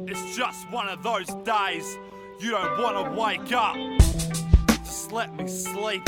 It's just one of those days you don't want to wake up. Just let me sleep.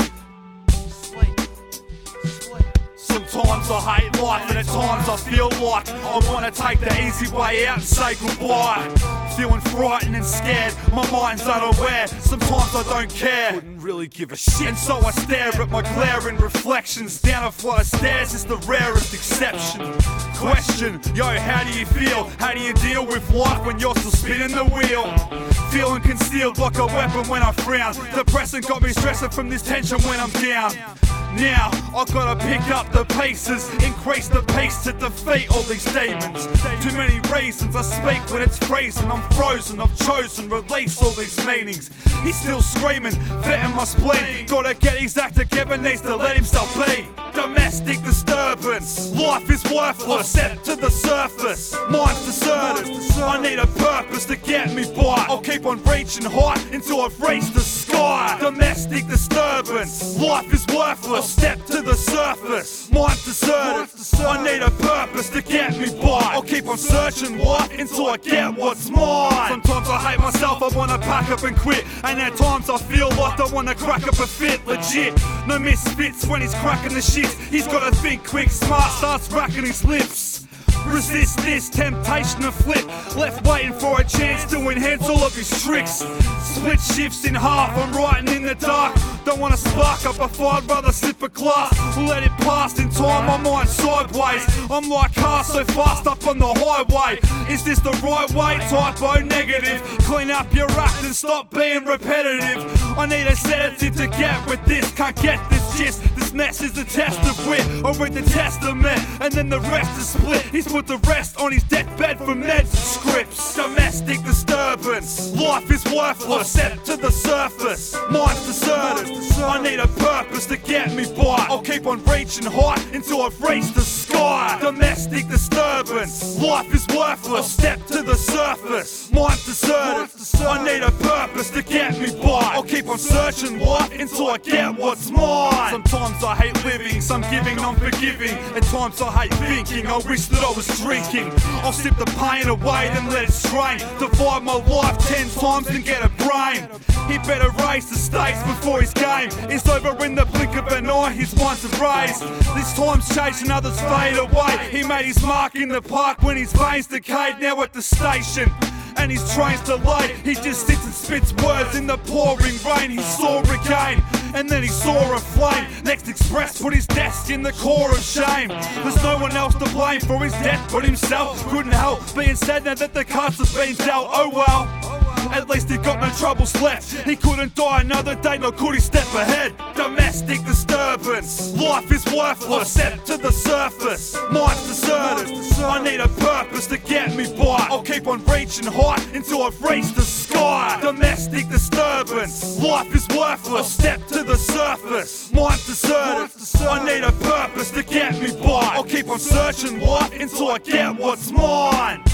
Sometimes I hate life and at times I feel like I want to take the easy way out and say goodbye. Feeling frightened and scared, my mind's unaware. Sometimes I don't care, wouldn't really give a shit. And so I stare at my glaring reflections. Down a flight of stairs is the rarest exception. Question, yo, how do you feel? How do you deal with life when you're still spinning the wheel? Feeling concealed like a weapon when I frown. Depressing got me stressing from this tension when I'm down. Now, I gotta pick up the paces, increase the pace to defeat all these demons. Too many reasons I speak when it's freezing. I'm frozen, I've chosen, release all these meanings. He's still screaming, vetting my spleen. Gotta get his act together, needs to let himself be. Domestic disturbance, life is worthless, set to the surface. Mind's deserted, I need a purpose to get me by. I'll keep on reaching high until I've reached the sky. Domestic disturbance, life is worthless, step to the surface. Mind's deserted, I need a purpose to get me by. I'll keep on searching why until I get what's mine. Sometimes I hate myself, I wanna pack up and quit. And at times I feel like I wanna crack up a fit, legit. No misfits when he's cracking the shit. He's gotta think quick, smart, starts racking his lips. Resist this temptation to flip. Left waiting for a chance to enhance all of his tricks. Split shifts in half, I'm writing in the dark. Don't wanna spark up a fire, rather sip a glass. Let it pass in time, my mind sideways. I'm like car so fast up on the highway. Is this the right way? Typo negative. Clean up your act and stop being repetitive. I need a sedative to get with this. Can't get this gist. This mess is the test of wit. I read the testament and then the rest is split. He's put the rest on his deathbed for meds and scripts. Domestic disturbance, life is worthless, set to the surface. Mind's deserted, I need a purpose to get me by. I'll keep on reaching high until I've reached the sky. Domestic disturbance, life is worthless, step to the surface. Mind's deserted, I need a purpose to get me by. I'll keep on searching why until I get what's mine. Sometimes I hate living, some giving, non-forgiving. At times I hate thinking, I wish that I was drinking. I'll sip the pain away, then let it strain. Divide my life 10 times and get a brain. He better raise the stakes before his game is over in the blink of an eye. His mind's erased. This time's chasing, others fade away. He made his mark in the park when his veins decayed. Now at the station and his train's delayed, he just sits and spits words in the pouring rain. He saw again, and then he saw a flame. Next express put his desk in the core of shame. There's no one else to blame for his death but himself. Couldn't help being sad now that the cards have been dealt. Oh well, at least he got no troubles left. He couldn't die another day, nor could he step ahead. Domestic disturbance, life is worthless, set to the surface. Mind's deserted, I need a purpose to get me by. I'll keep on reaching high until I've reached the sky. Domestic disturbance, life is worthless, step to the surface. Mind's deserted, I need a purpose to get me by. I'll keep on searching why until I get what's mine.